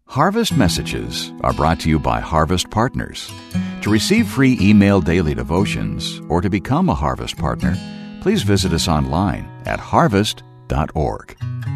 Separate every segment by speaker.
Speaker 1: Harvest Messages are brought to you by Harvest Partners. To receive free email daily devotions or to become a Harvest Partner, please visit us online at harvest.org.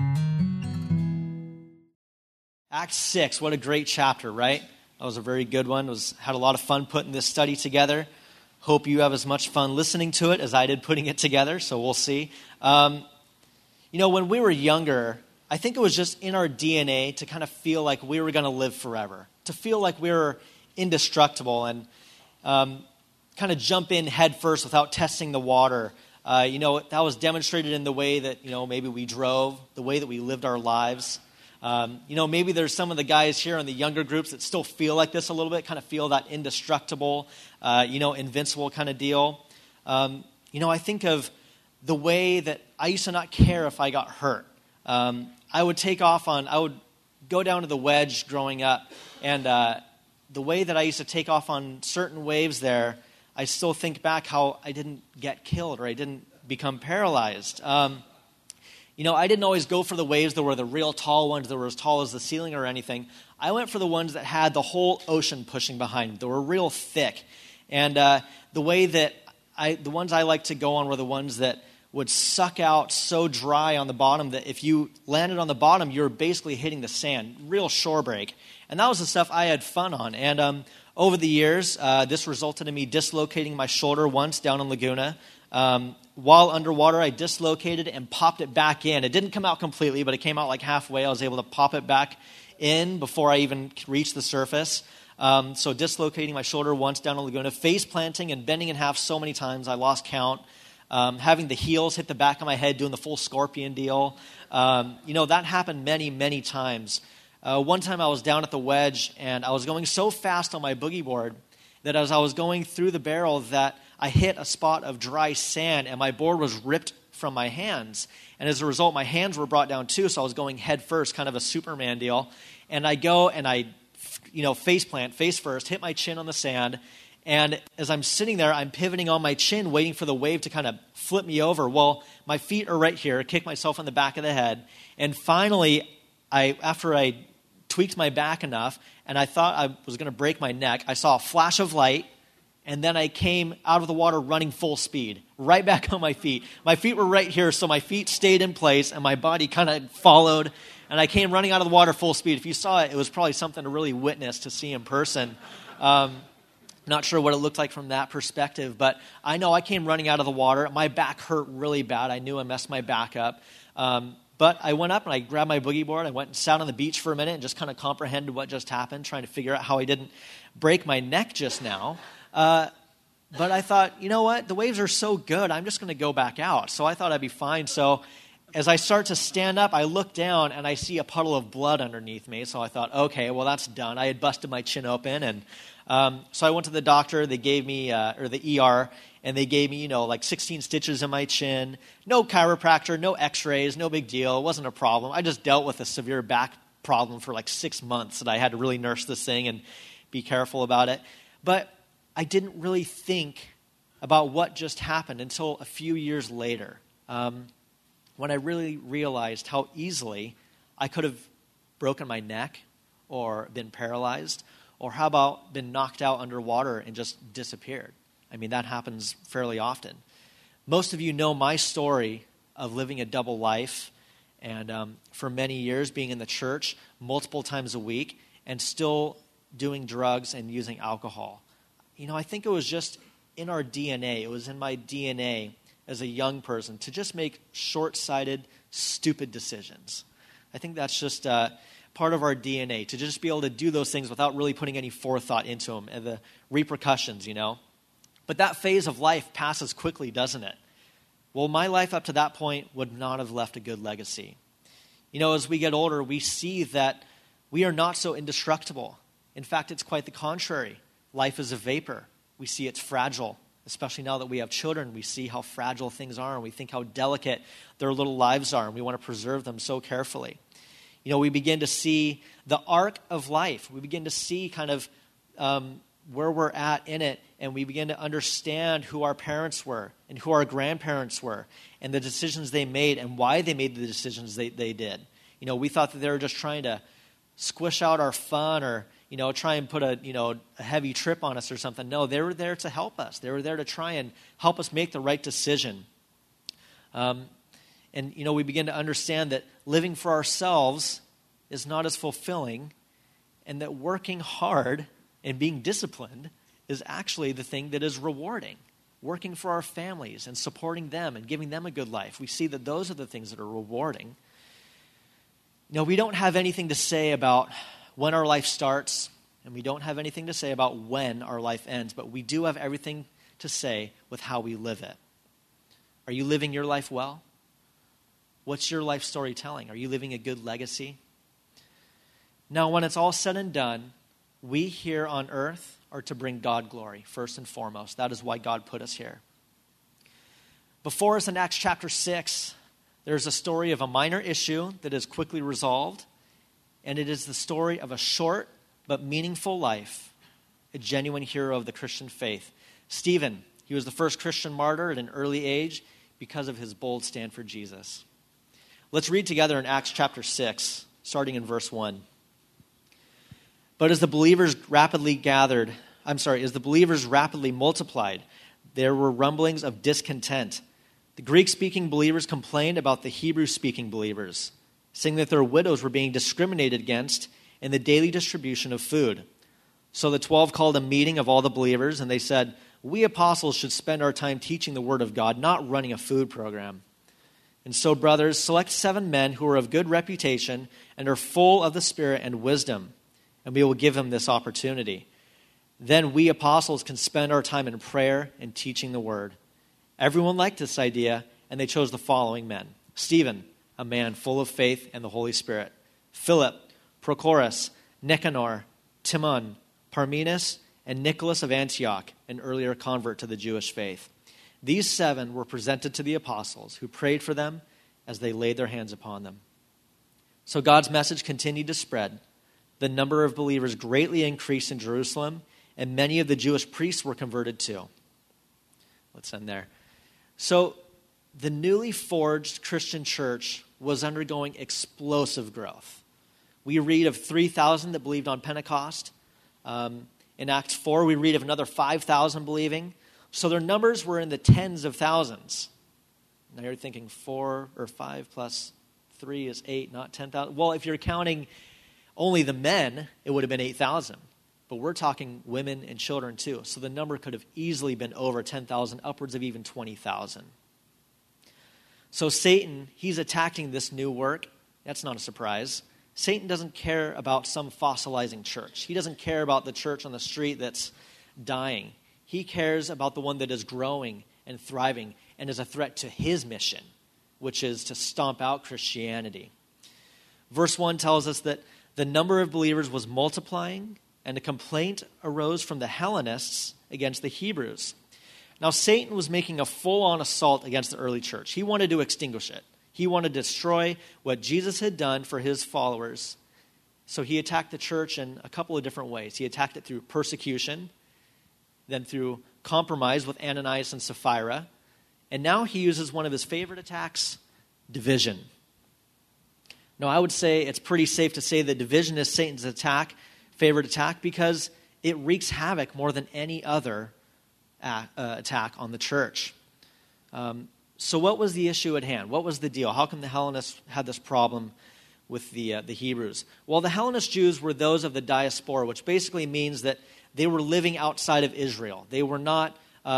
Speaker 2: Acts 6, what a great chapter, right? That was a very good one. Had a lot of fun putting this study together. Hope you have as much fun listening to it as I did putting it together, so we'll see. When we were younger, I think it was just in our DNA to kind of feel like we were going to live forever, to feel like we were indestructible and kind of jump in head first without testing the water. That was demonstrated in the way that, maybe we drove, the way that we lived our lives. Maybe there's some of the guys here in the younger groups that still feel like this a little bit, kind of feel that indestructible, invincible kind of deal. I think of the way that I used to not care if I got hurt. I would go down to the wedge growing up, and the way that I used to take off on certain waves there, I still think back how I didn't get killed or I didn't become paralyzed. I didn't always go for the waves that were the real tall ones that were as tall as the ceiling or anything. I went for the ones that had the whole ocean pushing behind them. They were real thick. And the ones I liked to go on were the ones that would suck out so dry on the bottom that if you landed on the bottom, you were basically hitting the sand, real shore break. And that was the stuff I had fun on. And over the years, this resulted in me dislocating my shoulder once down in Laguna. While underwater, I dislocated and popped it back in. It didn't come out completely, but it came out like halfway. I was able to pop it back in before I even reached the surface. So dislocating my shoulder once down in Laguna, face planting and bending in half so many times, I lost count. Having the heels hit the back of my head, doing the full scorpion deal. That happened many, many times. One time I was down at the wedge, and I was going so fast on my boogie board that as I was going through the barrel that I hit a spot of dry sand, and my board was ripped from my hands. And as a result, my hands were brought down too, so I was going head first, kind of a Superman deal. And I go and I, face plant, face first, hit my chin on the sand. And as I'm sitting there, I'm pivoting on my chin, waiting for the wave to kind of flip me over. Well, my feet are right here. I kick myself in the back of the head. And finally, after I tweaked my back enough, and I thought I was going to break my neck, I saw a flash of light, and then I came out of the water running full speed, right back on my feet. My feet were right here, so my feet stayed in place, and my body kind of followed, and I came running out of the water full speed. If you saw it, it was probably something to really witness, to see in person. Not sure what it looked like from that perspective, but I know I came running out of the water. My back hurt really bad. I knew I messed my back up. But I went up and I grabbed my boogie board. I went and sat on the beach for a minute and just kind of comprehended what just happened, trying to figure out how I didn't break my neck just now. But I thought, you know what? The waves are so good, I'm just going to go back out. So I thought I'd be fine. So as I start to stand up, I look down and I see a puddle of blood underneath me. So I thought, okay, well, that's done. I had busted my chin open. And so I went to the doctor. They gave me, or the ER, and they gave me, like 16 stitches in my chin. No chiropractor, no x-rays, no big deal. It wasn't a problem. I just dealt with a severe back problem for like 6 months, and I had to really nurse this thing and be careful about it. But I didn't really think about what just happened until a few years later, when I really realized how easily I could have broken my neck or been paralyzed, or how about been knocked out underwater and just disappeared. I mean, that happens fairly often. Most of you know my story of living a double life, and for many years being in the church multiple times a week and still doing drugs and using alcohol. I think it was just in our DNA. It was in my DNA as a young person to just make short-sighted, stupid decisions. I think that's just part of our DNA, to just be able to do those things without really putting any forethought into them and the repercussions, But that phase of life passes quickly, doesn't it? Well, my life up to that point would not have left a good legacy. As we get older, we see that we are not so indestructible. In fact, it's quite the contrary. Life is a vapor. We see it's fragile. Especially now that we have children, we see how fragile things are, and we think how delicate their little lives are, and we want to preserve them so carefully. We begin to see the arc of life. We begin to see kind of where we're at in it, and we begin to understand who our parents were and who our grandparents were and the decisions they made and why they made the decisions they did. We thought that they were just trying to squish out our fun or, try and put a heavy trip on us or something. No, they were there to help us. They were there to try and help us make the right decision. We begin to understand that living for ourselves is not as fulfilling, and that working hard and being disciplined is actually the thing that is rewarding. Working for our families and supporting them and giving them a good life. We see that those are the things that are rewarding. We don't have anything to say about when our life starts, and we don't have anything to say about when our life ends, but we do have everything to say with how we live it. Are you living your life well? What's your life story telling? Are you living a good legacy? Now, when it's all said and done, we here on earth are to bring God glory, first and foremost. That is why God put us here. Before us in Acts chapter 6, there's a story of a minor issue that is quickly resolved, and it is the story of a short but meaningful life, a genuine hero of the Christian faith. Stephen, he was the first Christian martyr at an early age because of his bold stand for Jesus. Let's read together in Acts chapter 6, starting in verse 1. But as the believers rapidly multiplied, there were rumblings of discontent. The Greek-speaking believers complained about the Hebrew-speaking believers, saying that their widows were being discriminated against in the daily distribution of food. So the 12 called a meeting of all the believers, and they said, "We apostles should spend our time teaching the word of God, not running a food program. And so, brothers, select 7 men who are of good reputation and are full of the Spirit and wisdom, and we will give them this opportunity. Then we apostles can spend our time in prayer and teaching the word." Everyone liked this idea, and they chose the following men: Stephen, a man full of faith and the Holy Spirit; Philip, Prochorus, Nicanor, Timon, Parmenas, and Nicholas of Antioch, an earlier convert to the Jewish faith. These 7 were presented to the apostles, who prayed for them as they laid their hands upon them. So God's message continued to spread. The number of believers greatly increased in Jerusalem, and many of the Jewish priests were converted too. Let's end there. So the newly forged Christian church was undergoing explosive growth. We read of 3,000 that believed on Pentecost. In Acts 4, we read of another 5,000 believing. So their numbers were in the tens of thousands. Now you're thinking 4 or 5 plus 3 is 8, not 10,000. Well, if you're counting only the men, it would have been 8,000. But we're talking women and children too. So the number could have easily been over 10,000, upwards of even 20,000. So Satan, he's attacking this new work. That's not a surprise. Satan doesn't care about some fossilizing church. He doesn't care about the church on the street that's dying. He cares about the one that is growing and thriving and is a threat to his mission, which is to stomp out Christianity. Verse 1 tells us that the number of believers was multiplying, and a complaint arose from the Hellenists against the Hebrews. Now, Satan was making a full-on assault against the early church. He wanted to extinguish it. He wanted to destroy what Jesus had done for his followers. So he attacked the church in a couple of different ways. He attacked it through persecution, then through compromise with Ananias and Sapphira, and now he uses one of his favorite attacks, division. Now, I would say it's pretty safe to say that division is Satan's favorite attack, because it wreaks havoc more than any other attack on the church. So what was the issue at hand? What was the deal? How come the Hellenists had this problem with the Hebrews? Well, the Hellenist Jews were those of the diaspora, which basically means that they were living outside of Israel. They were not,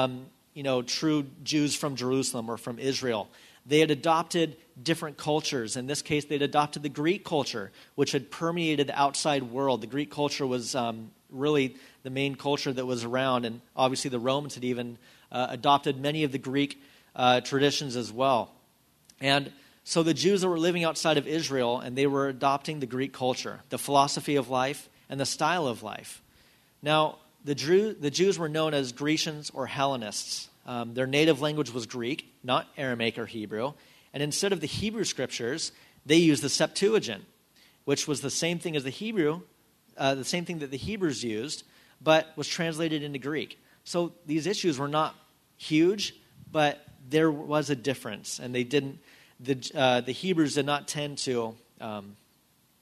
Speaker 2: true Jews from Jerusalem or from Israel. They had adopted different cultures. In this case, they'd adopted the Greek culture, which had permeated the outside world. The Greek culture was really the main culture that was around, and obviously the Romans had even adopted many of the Greek traditions as well. And so the Jews that were living outside of Israel, and they were adopting the Greek culture, the philosophy of life, and the style of life. Now, the Jews were known as Grecians or Hellenists. Their native language was Greek, not Aramaic or Hebrew. And instead of the Hebrew scriptures, they used the Septuagint, which was the same thing as the same thing that the Hebrews used, but was translated into Greek. So these issues were not huge, but there was a difference, and the Hebrews did not tend to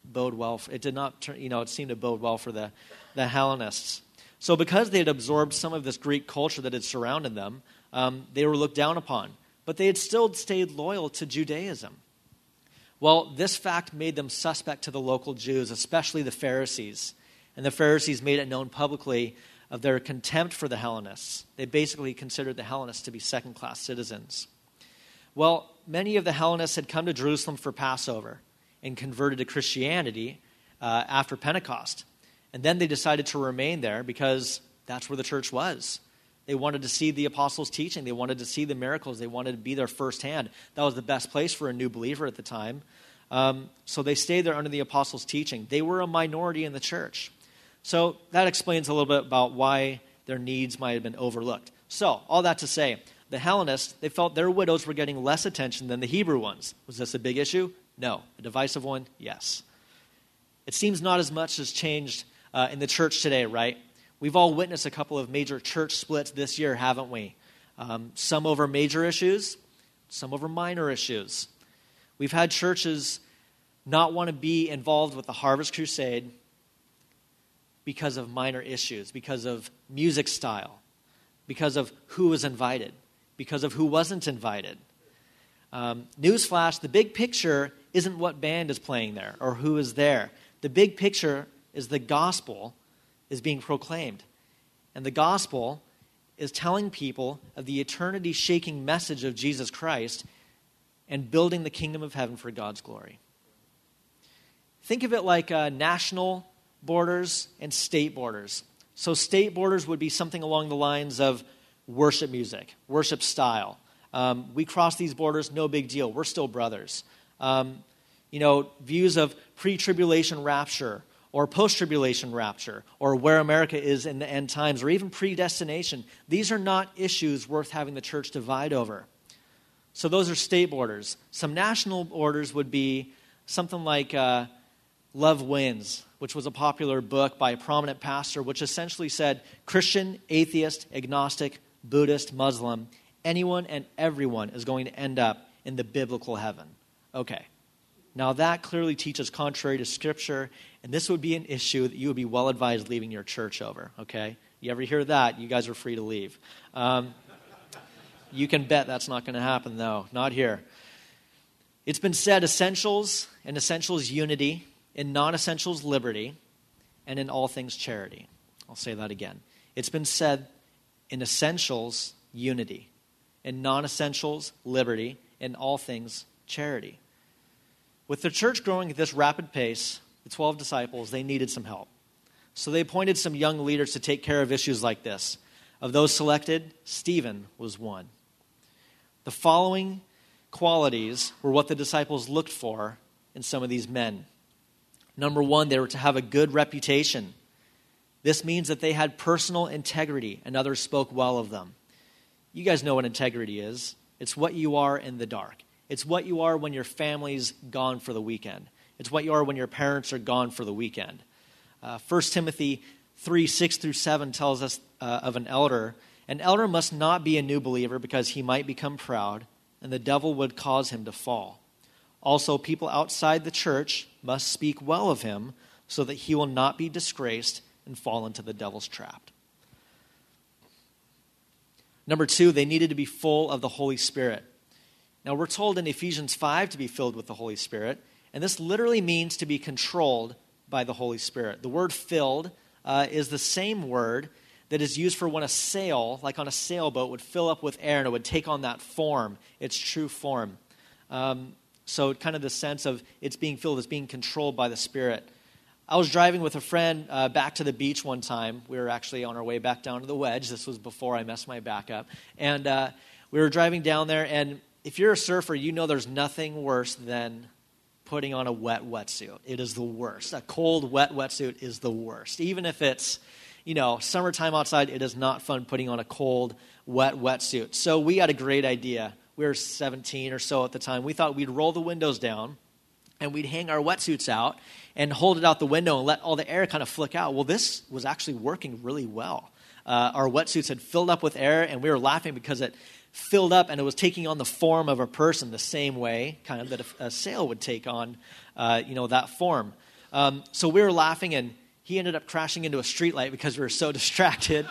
Speaker 2: bode well. It did not turn, it seemed to bode well for the Hellenists. So because they had absorbed some of this Greek culture that had surrounded them, they were looked down upon. But they had still stayed loyal to Judaism. Well, this fact made them suspect to the local Jews, especially the Pharisees. And the Pharisees made it known publicly of their contempt for the Hellenists. They basically considered the Hellenists to be second-class citizens. Well, many of the Hellenists had come to Jerusalem for Passover and converted to Christianity after Pentecost. And then they decided to remain there because that's where the church was. They wanted to see the apostles' teaching. They wanted to see the miracles. They wanted to be there firsthand. That was the best place for a new believer at the time. So they stayed there under the apostles' teaching. They were a minority in the church. So that explains a little bit about why their needs might have been overlooked. So all that to say, the Hellenists, they felt their widows were getting less attention than the Hebrew ones. Was this a big issue? No. A divisive one? Yes. It seems not as much has changed in the church today, right? We've all witnessed a couple of major church splits this year, haven't we? Some over major issues, some over minor issues. We've had churches not want to be involved with the Harvest Crusade because of minor issues, because of music style, because of who was invited, because of who wasn't invited. Newsflash, the big picture isn't what band is playing there or who is there. The big picture is the gospel is being proclaimed. And the gospel is telling people of the eternity-shaking message of Jesus Christ and building the kingdom of heaven for God's glory. Think of it like national borders and state borders. So state borders would be something along the lines of worship music, worship style. We cross these borders, no big deal. We're still brothers. Views of pre-tribulation rapture or post-tribulation rapture or where America is in the end times or even predestination. These are not issues worth having the church divide over. So those are state borders. Some national borders would be something like Love Wins, which was a popular book by a prominent pastor, which essentially said Christian, atheist, agnostic, Buddhist, Muslim, anyone and everyone is going to end up in the biblical heaven. Okay. Now that clearly teaches contrary to Scripture, and this would be an issue that you would be well advised leaving your church over, okay? You ever hear that, you guys are free to leave. You can bet that's not going to happen, though. Not here. It's been said essentials, in essentials unity, in non-essentials liberty, and in all things charity. I'll say that again. It's been said in essentials unity, in non-essentials liberty, in all things charity. With the church growing at this rapid pace, the 12 disciples, they needed some help. So they appointed some young leaders to take care of issues like this. Of those selected, Stephen was one. The following qualities were what the disciples looked for in some of these men. Number one, they were to have a good reputation. This means that they had personal integrity and others spoke well of them. You guys know what integrity is. It's what you are in the dark. It's what you are when your family's gone for the weekend. It's what you are when your parents are gone for the weekend. 1 Timothy 3, 6 through 7 tells us of an elder. An elder must not be a new believer because he might become proud, and the devil would cause him to fall. Also, people outside the church must speak well of him so that he will not be disgraced and fall into the devil's trap. Number two, they needed to be full of the Holy Spirit. Now, we're told in Ephesians 5 to be filled with the Holy Spirit, and this literally means to be controlled by the Holy Spirit. The word filled is the same word that is used for when a sail, like on a sailboat, would fill up with air and it would take on that form, its true form. So kind of the sense of it's being filled, it's being controlled by the Spirit. I was driving with a friend back to the beach one time. We were actually on our way back down to the Wedge. This was before I messed my back up. And we were driving down there, and if you're a surfer, you know there's nothing worse than putting on a wet wetsuit. It is the worst. A cold, wet wetsuit is the worst. Even if it's, summertime outside, it is not fun putting on a cold, wet wetsuit. So we had a great idea. We were 17 or so at the time. We thought we'd roll the windows down and we'd hang our wetsuits out and hold it out the window and let all the air kind of flick out. Well, this was actually working really well. Our wetsuits had filled up with air, and we were laughing because it filled up and it was taking on the form of a person the same way kind of that a sail would take on, that form. So we were laughing, and he ended up crashing into a streetlight because we were so distracted.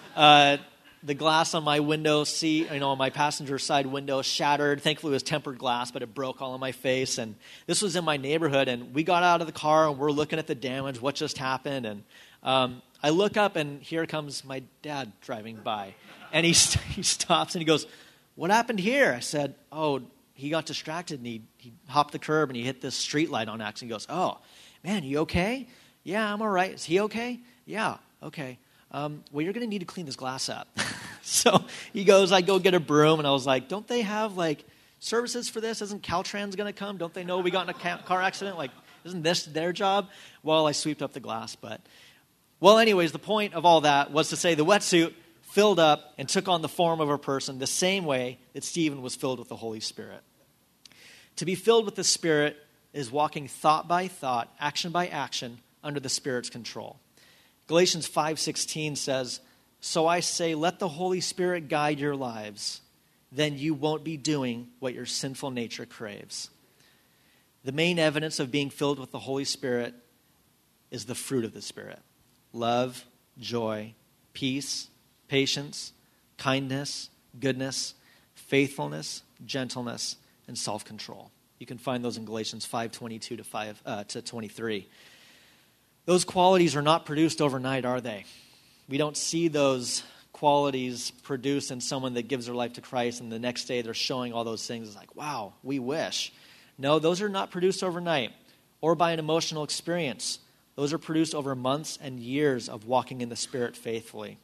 Speaker 2: The glass on my window seat, on my passenger side window shattered. Thankfully, it was tempered glass, but it broke all in my face. And this was in my neighborhood, and we got out of the car, and we're looking at the damage, what just happened. And I look up, and here comes my dad driving by. And he stops, and he goes, "What happened here?" I said, "Oh, he got distracted, and he hopped the curb, and he hit this street light on accident." He goes, "Oh, man, you okay?" "Yeah, I'm all right." "Is he okay?" "Yeah, okay. Well, you're going to need to clean this glass up." So he goes, I go get a broom, and I was like, don't they have, services for this? Isn't Caltrans going to come? Don't they know we got in a car accident? Isn't this their job? Well, I swept up the glass, anyways, the point of all that was to say the wetsuit filled up and took on the form of a person the same way that Stephen was filled with the Holy Spirit. To be filled with the Spirit is walking thought by thought, action by action, under the Spirit's control. Galatians 5:16 says, "So I say, let the Holy Spirit guide your lives. Then you won't be doing what your sinful nature craves." The main evidence of being filled with the Holy Spirit is the fruit of the Spirit: love, joy, peace, patience, kindness, goodness, faithfulness, gentleness, and self-control. You can find those in Galatians 5:22 to 23. Those qualities are not produced overnight, are they? We don't see those qualities produced in someone that gives their life to Christ, and the next day they're showing all those things. It's like, wow, we wish. No, those are not produced overnight or by an emotional experience. Those are produced over months and years of walking in the Spirit faithfully.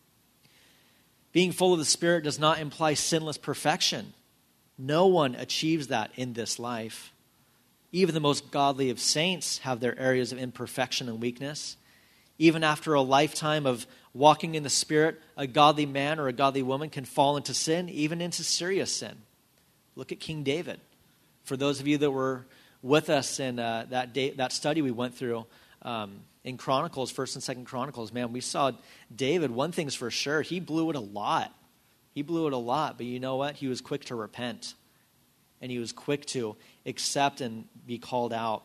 Speaker 2: Being full of the Spirit does not imply sinless perfection. No one achieves that in this life. Even the most godly of saints have their areas of imperfection and weakness. Even after a lifetime of walking in the Spirit, a godly man or a godly woman can fall into sin, even into serious sin. Look at King David. For those of you that were with us in that study we went through in Chronicles, 1st and 2nd Chronicles, man, we saw David. One thing's for sure, he blew it a lot. But you know what? He was quick to repent. And he was quick to accept and be called out.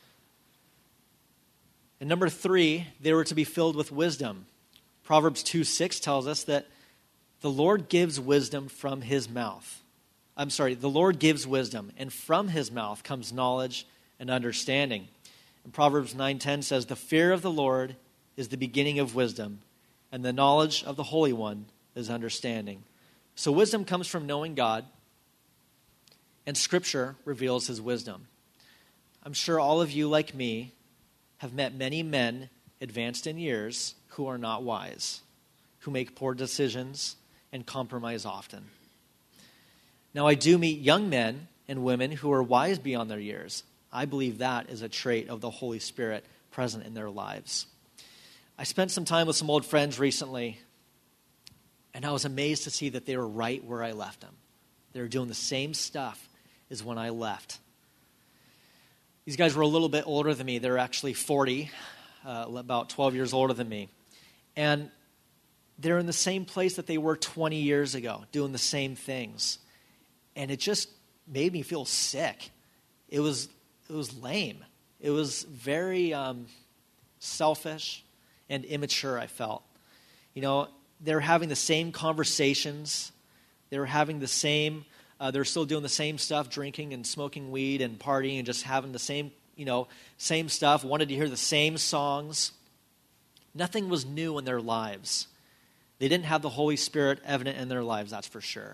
Speaker 2: And number 3, they were to be filled with wisdom. Proverbs 2:6 tells us that the Lord gives wisdom from his mouth. The Lord gives wisdom, and from his mouth comes knowledge and understanding. And Proverbs 9:10 says, "The fear of the Lord is the beginning of wisdom, and the knowledge of the Holy One is understanding." So wisdom comes from knowing God, and Scripture reveals his wisdom. I'm sure all of you, like me, have met many men advanced in years who are not wise, who make poor decisions and compromise often. Now, I do meet young men and women who are wise beyond their years. I believe that is a trait of the Holy Spirit present in their lives. I spent some time with some old friends recently, and I was amazed to see that they were right where I left them. They were doing the same stuff as when I left. These guys were a little bit older than me. They were actually 40, about 12 years older than me. And they're in the same place that they were 20 years ago, doing the same things. And it just made me feel sick. It was lame. It was very selfish and immature, I felt. They were having the same conversations. They were having the same, they're still doing the same stuff, drinking and smoking weed and partying and just having the same, same stuff, wanted to hear the same songs. Nothing was new in their lives. They didn't have the Holy Spirit evident in their lives, that's for sure.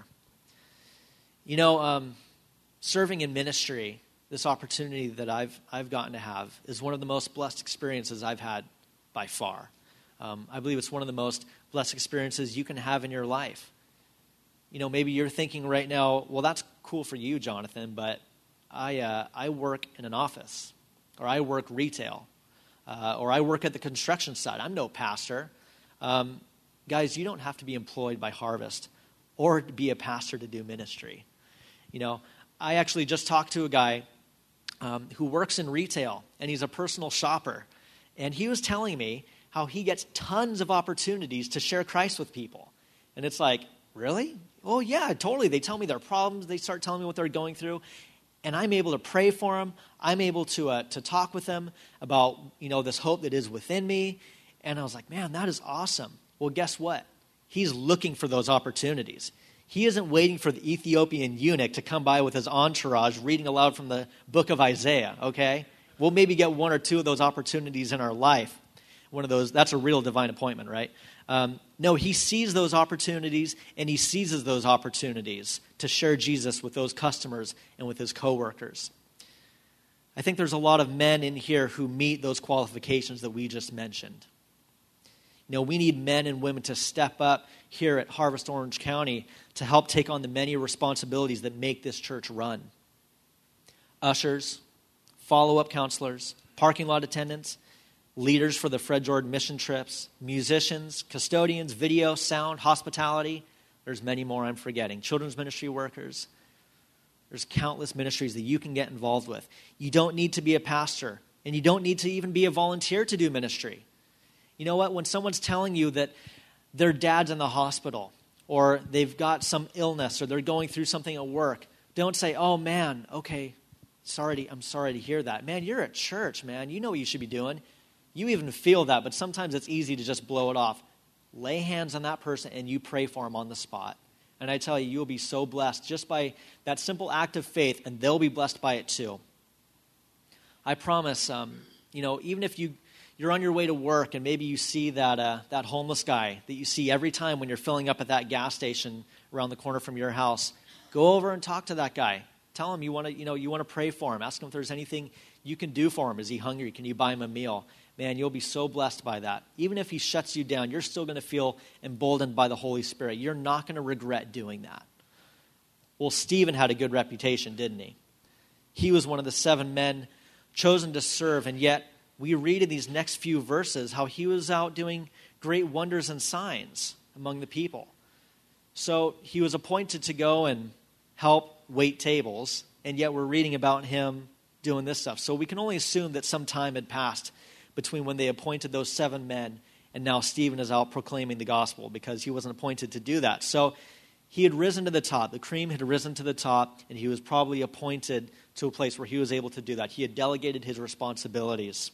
Speaker 2: Serving in ministry, this opportunity that I've gotten to have, is one of the most blessed experiences I've had by far. I believe it's one of the most blessed experiences you can have in your life. Maybe you're thinking right now, well, that's cool for you, Jonathan, but I work in an office, or I work retail, or I work at the construction site. I'm no pastor. Guys, you don't have to be employed by Harvest or be a pastor to do ministry. I actually just talked to a guy who works in retail, and he's a personal shopper. And he was telling me how he gets tons of opportunities to share Christ with people. And it's like, really? Oh, yeah, totally. They tell me their problems. They start telling me what they're going through. and I'm able to pray for him. I'm able to talk with him about, this hope that is within me. And I was like, man, that is awesome. Well, guess what? He's looking for those opportunities. He isn't waiting for the Ethiopian eunuch to come by with his entourage reading aloud from the book of Isaiah, okay? We'll maybe get one or two of those opportunities in our life. One of those, that's a real divine appointment, right? No, he sees those opportunities, and he seizes those opportunities to share Jesus with those customers and with his coworkers. I think there's a lot of men in here who meet those qualifications that we just mentioned. We need men and women to step up here at Harvest Orange County to help take on the many responsibilities that make this church run. Ushers, follow-up counselors, parking lot attendants, leaders for the Fred Jordan mission trips, musicians, custodians, video, sound, hospitality. There's many more I'm forgetting. Children's ministry workers. There's countless ministries that you can get involved with. You don't need to be a pastor, and you don't need to even be a volunteer to do ministry. You know what? When someone's telling you that their dad's in the hospital, or they've got some illness, or they're going through something at work, don't say, oh man, okay, I'm sorry to hear that. Man, you're at church, man. You know what you should be doing. You even feel that, but sometimes it's easy to just blow it off. Lay hands on that person and you pray for them on the spot. And I tell you, you'll be so blessed just by that simple act of faith, and they'll be blessed by it too. I promise, even if you're on your way to work and maybe you see that homeless guy that you see every time when you're filling up at that gas station around the corner from your house, go over and talk to that guy. Tell him you want to pray for him. Ask him if there's anything you can do for him. Is he hungry? Can you buy him a meal? Man, you'll be so blessed by that. Even if he shuts you down, you're still going to feel emboldened by the Holy Spirit. You're not going to regret doing that. Well, Stephen had a good reputation, didn't he? He was one of the 7 men chosen to serve, and yet we read in these next few verses how he was out doing great wonders and signs among the people. So he was appointed to go and help wait tables, and yet we're reading about him doing this stuff. So we can only assume that some time had passed between when they appointed those 7 men and now Stephen is out proclaiming the gospel, because he wasn't appointed to do that. So he had risen to the top. The cream had risen to the top, and he was probably appointed to a place where he was able to do that. He had delegated his responsibilities.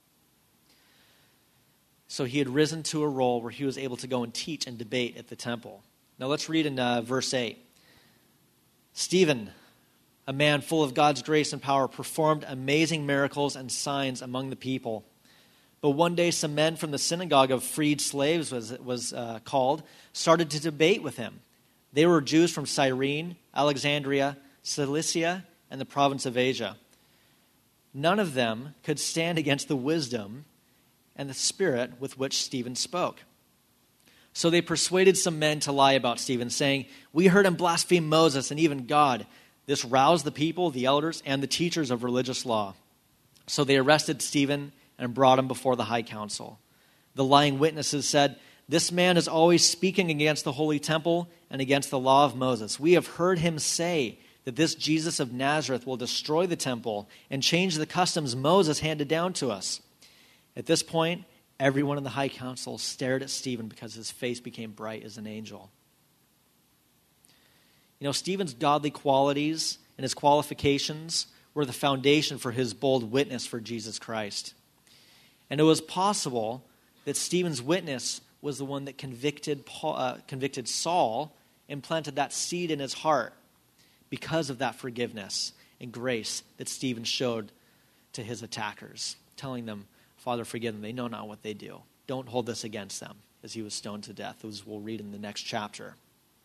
Speaker 2: So he had risen to a role where he was able to go and teach and debate at the temple. Now let's read in verse 8. Stephen, a man full of God's grace and power, performed amazing miracles and signs among the people. But one day some men from the synagogue of freed slaves, was called, started to debate with him. They were Jews from Cyrene, Alexandria, Cilicia, and the province of Asia. None of them could stand against the wisdom and the spirit with which Stephen spoke. So they persuaded some men to lie about Stephen, saying, "We heard him blaspheme Moses and even God." This roused the people, the elders, and the teachers of religious law. So they arrested Stephen and brought him before the high council. The lying witnesses said, "This man is always speaking against the holy temple and against the law of Moses. We have heard him say that this Jesus of Nazareth will destroy the temple and change the customs Moses handed down to us." At this point, everyone in the high council stared at Stephen because his face became bright as an angel. Stephen's godly qualities and his qualifications were the foundation for his bold witness for Jesus Christ. And it was possible that Stephen's witness was the one that convicted Saul and planted that seed in his heart because of that forgiveness and grace that Stephen showed to his attackers, telling them, "Father, forgive them. They know not what they do. Don't hold this against them," as he was stoned to death, as we'll read in the next chapter.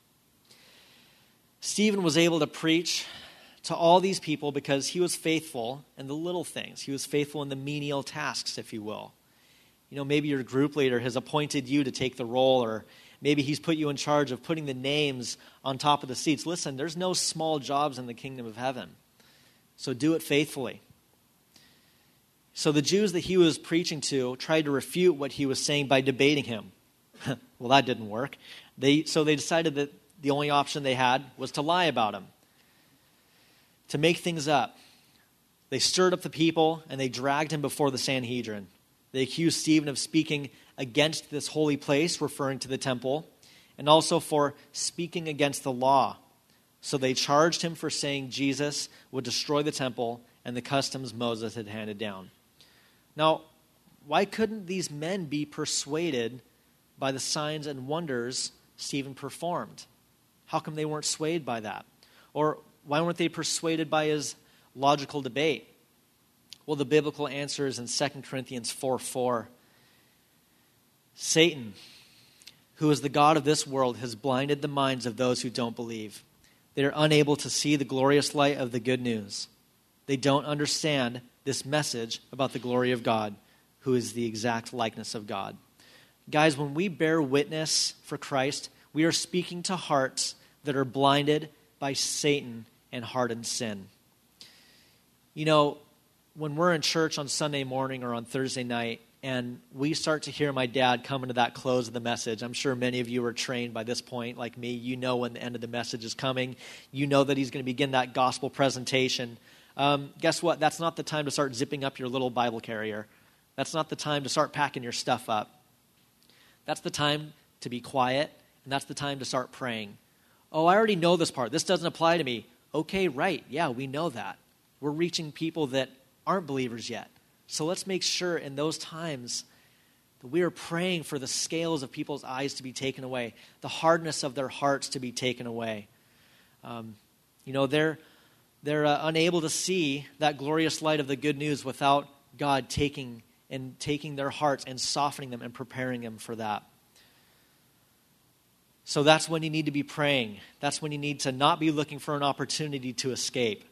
Speaker 2: Stephen was able to preach to all these people because he was faithful in the little things. He was faithful in the menial tasks, if you will. Maybe your group leader has appointed you to take the role, or maybe he's put you in charge of putting the names on top of the seats. Listen, there's no small jobs in the kingdom of heaven. So do it faithfully. So the Jews that he was preaching to tried to refute what he was saying by debating him. Well, that didn't work. So they decided that the only option they had was to lie about him, to make things up. They stirred up the people and they dragged him before the Sanhedrin. They accused Stephen of speaking against this holy place, referring to the temple, and also for speaking against the law. So they charged him for saying Jesus would destroy the temple and the customs Moses had handed down. Now, why couldn't these men be persuaded by the signs and wonders Stephen performed? How come they weren't swayed by that? Or why weren't they persuaded by his logical debate? Well, the biblical answer is in 2 Corinthians 4:4. Satan, who is the god of this world, has blinded the minds of those who don't believe. They are unable to see the glorious light of the good news. They don't understand this message about the glory of God, who is the exact likeness of God. Guys, when we bear witness for Christ, we are speaking to hearts that are blinded by Satan and hardened sin. You know, when we're in church on Sunday morning or on Thursday night, and we start to hear my dad come into that close of the message. I'm sure many of you are trained by this point, like me. You know when the end of the message is coming. You know that he's going to begin that gospel presentation. Guess what? That's not the time to start zipping up your little Bible carrier. That's not the time to start packing your stuff up. That's the time to be quiet, and that's the time to start praying. Oh, I already know this part. This doesn't apply to me. Okay, right. Yeah, we know that. We're reaching people that aren't believers yet. So let's make sure in those times that we are praying for the scales of people's eyes to be taken away, the hardness of their hearts to be taken away. They're unable to see that glorious light of the good news without God taking their hearts and softening them and preparing them for that. So that's when you need to be praying. That's when you need to not be looking for an opportunity to escape.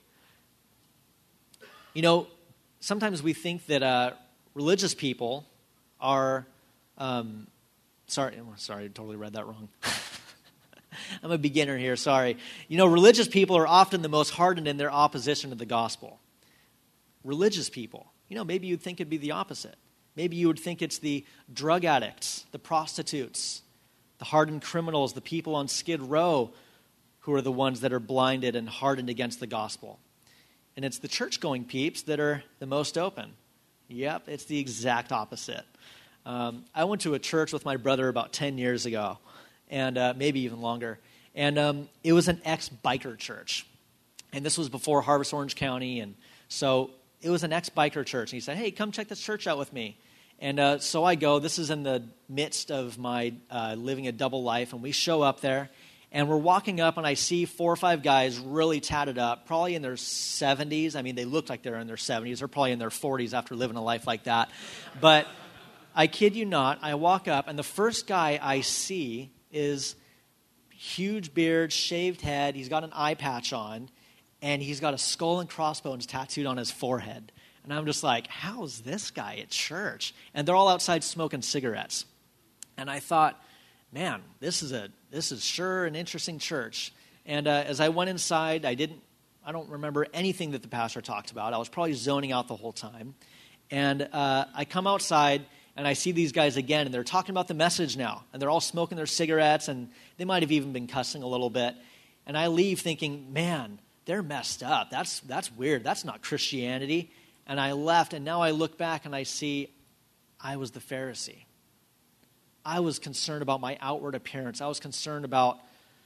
Speaker 2: You know, sometimes we think that religious people are, sorry, I totally read that wrong. I'm a beginner here, sorry. You know, religious people are often the most hardened in their opposition to the gospel. Religious people. You know, maybe you'd think it'd be the opposite. Maybe you would think it's the drug addicts, the prostitutes, the hardened criminals, the people on Skid Row who are the ones that are blinded and hardened against the gospel. And it's the church-going peeps that are the most open. Yep, it's the exact opposite. I went to a church with my brother about 10 years ago, and maybe even longer. And it was an ex-biker church. And this was before Harvest Orange County. And so it was an ex-biker church. And he said, hey, come check this church out with me. And so I go. This is in the midst of my living a double life. And we show up there. And we're walking up, and I see 4 or 5 guys really tatted up, probably in their 70s. I mean, they look like they're in their 70s. They're probably in their 40s after living a life like that. But I kid you not, I walk up, and the first guy I see is huge beard, shaved head. He's got an eye patch on, and he's got a skull and crossbones tattooed on his forehead. And I'm just like, how's this guy at church? And they're all outside smoking cigarettes. And I thought, man, this is sure an interesting church. And as I went inside, I don't remember anything that the pastor talked about. I was probably zoning out the whole time. And I come outside, and I see these guys again, and they're talking about the message now. And they're all smoking their cigarettes, and they might have even been cussing a little bit. And I leave thinking, man, they're messed up. That's weird. That's not Christianity. And I left, and now I look back, and I see I was the Pharisee. I was concerned about my outward appearance. I was concerned about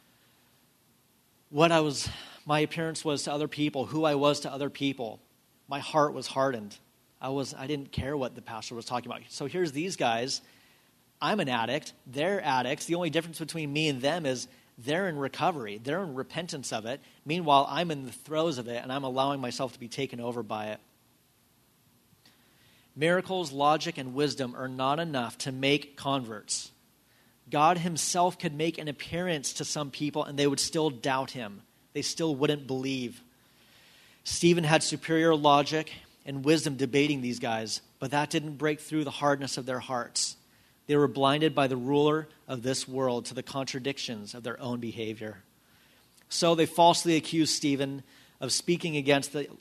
Speaker 2: what my appearance was to other people, who I was to other people. My heart was hardened. I didn't care what the pastor was talking about. So here's these guys. I'm an addict. They're addicts. The only difference between me and them is they're in recovery. They're in repentance of it. Meanwhile, I'm in the throes of it, and I'm allowing myself to be taken over by it. Miracles, logic, and wisdom are not enough to make converts. God himself could make an appearance to some people, and they would still doubt him. They still wouldn't believe. Stephen had superior logic and wisdom debating these guys, but that didn't break through the hardness of their hearts. They were blinded by the ruler of this world to the contradictions of their own behavior. So they falsely accused Stephen of speaking against the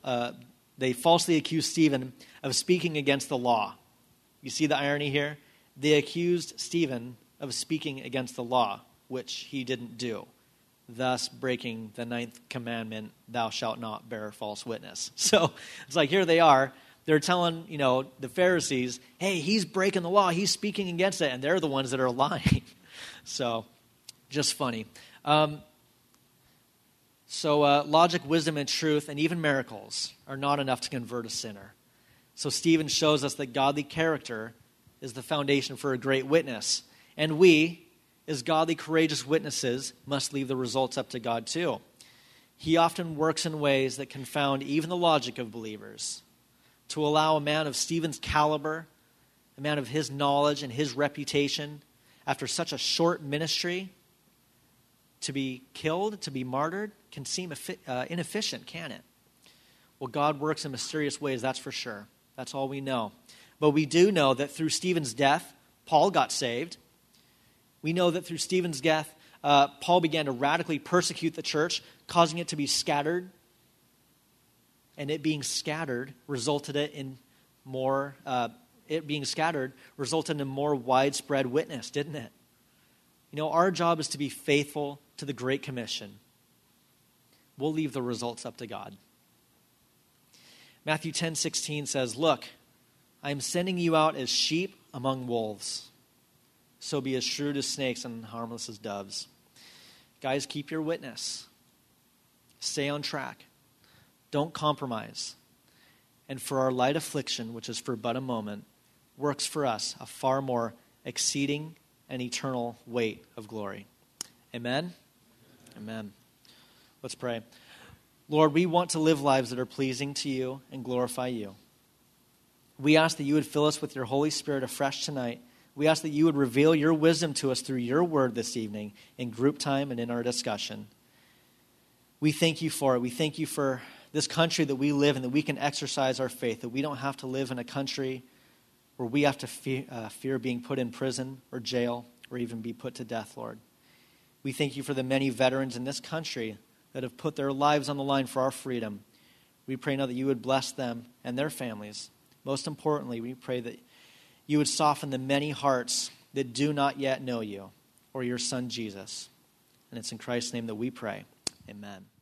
Speaker 2: law. You see the irony here? They accused Stephen of speaking against the law, which he didn't do, thus breaking the 9th commandment, thou shalt not bear false witness. So it's like, here they are. They're telling, the Pharisees, hey, he's breaking the law. He's speaking against it. And they're the ones that are lying. So just funny. So logic, wisdom, and truth, and even miracles are not enough to convert a sinner. So Stephen shows us that godly character is the foundation for a great witness. And we, as godly, courageous witnesses, must leave the results up to God too. He often works in ways that confound even the logic of believers. To allow a man of Stephen's caliber, a man of his knowledge and his reputation, after such a short ministry, to be killed, to be martyred, can seem inefficient, can it? Well, God works in mysterious ways, that's for sure. That's all we know. But we do know that through Stephen's death, Paul got saved. We know that through Stephen's death, Paul began to radically persecute the church, causing it to be scattered. And it being scattered resulted in more widespread witness, didn't it? You know, our job is to be faithful to the Great Commission. We'll leave the results up to God. Matthew 10:16 says, "Look, I am sending you out as sheep among wolves. So be as shrewd as snakes and harmless as doves." Guys, keep your witness. Stay on track. Don't compromise. And for our light affliction, which is for but a moment, works for us a far more exceeding and eternal weight of glory. Amen? Amen. Let's pray. Lord, we want to live lives that are pleasing to you and glorify you. We ask that you would fill us with your Holy Spirit afresh tonight. We ask that you would reveal your wisdom to us through your word this evening in group time and in our discussion. We thank you for it. We thank you for this country that we live in, that we can exercise our faith, that we don't have to live in a country where we have to fear being put in prison or jail or even be put to death, Lord. We thank you for the many veterans in this country that have put their lives on the line for our freedom. We pray now that you would bless them and their families. Most importantly, we pray that you would soften the many hearts that do not yet know you or your Son, Jesus. And it's in Christ's name that we pray. Amen.